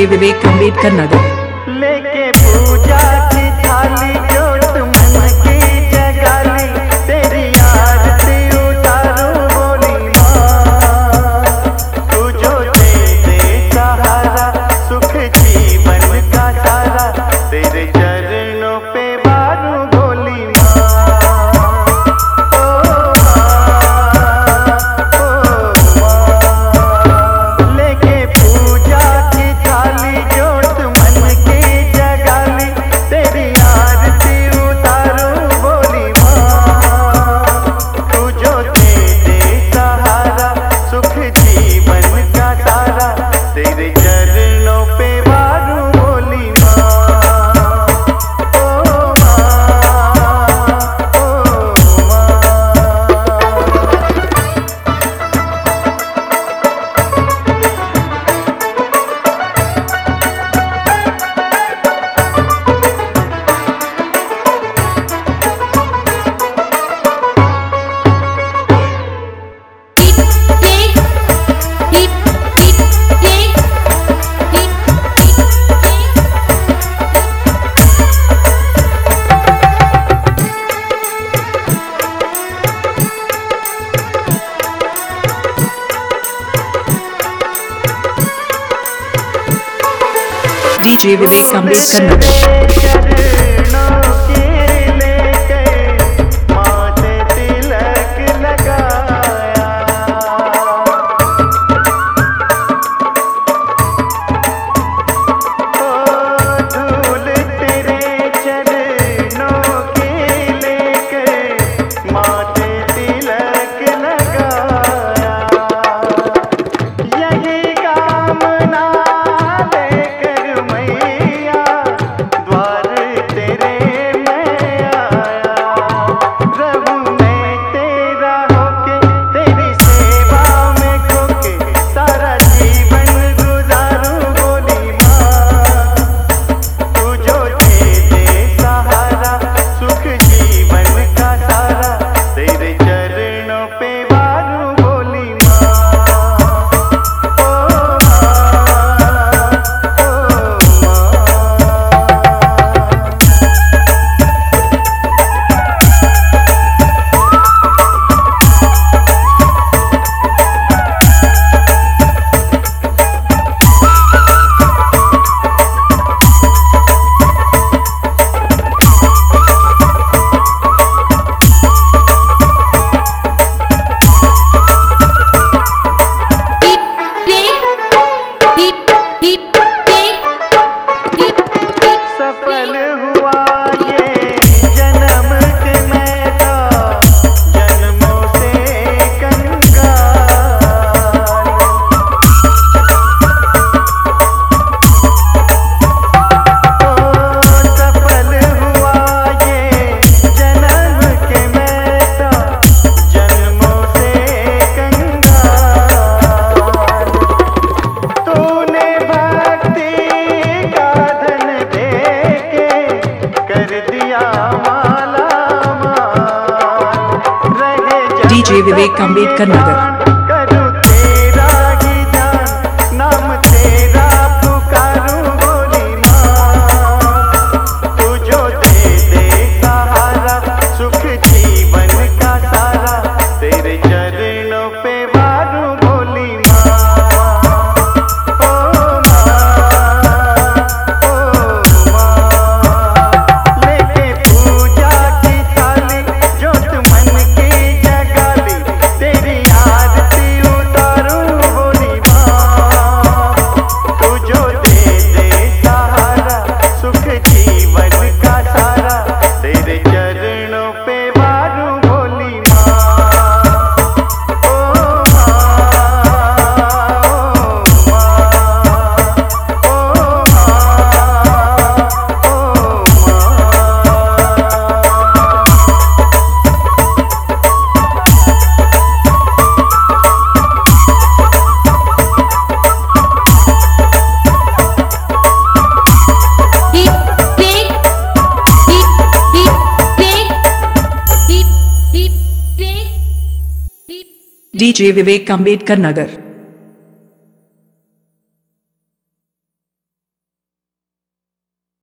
DJ Vivek Ambedkar नगर। लेके पूजा की थाली जोत मन की जगाली, तेरी आरती उतारूं बोली माँ। तू जो दे सहारा सुख जीवन का सारा, तेरे चरणों पे वारूं बोली माँ। ओ माँ लेके पूजा की थाली जोत मन की जगाली, तेरी आरती उतारूं बोली माँ। तू जो दे सहारा सुख जीवन का सारा, तेरे चरणों पे वारूं बोली माँ। ओ माँ, डीजे विवेक अम्बेडकर नगर। चरणों के लेकर माथे तिलक लगाया, ओ धूल तेरे चरणों के लेकर माथे तिलक लगाया। यही कामना लेकर मैया द्वार तेरे मैं आया। रहूं मैं तेरा होके, तेरी सेवा में खोके, सारा जीवन गुजारूं बोली माँ। तू जो दे सहारा सुख जीवन का सारा, तेरे चरणों पे वारूं बोली माँ। ओ सफल हुआ ये जन्म के मैं था जन्मों से कंगाल। ओ सफल हुआ ये जन्म के मैं था जन्मों से कंगाल। तूने भक्ति का धन देके कर दिया माला माल। रहे डीजे विवेक अम्बेडकर नगर। करूँ तेरा ही ध्यान, नाम तेरा पुकारूं बोली माँ। तू जो दे सहारा सुख जीवन का सारा, तेरे चरणों पे वारूं बोली माँ। ओ माँ लेके पूजा की थाली जोत मन की जगाली, तेरी आरती उतारूं बोली माँ। तू जो दे सहारा सुख जीवन का सारा, तेरे चरणों पे वारूं बोली माँ। ओ डीजे विवेक अम्बेडकर नगर।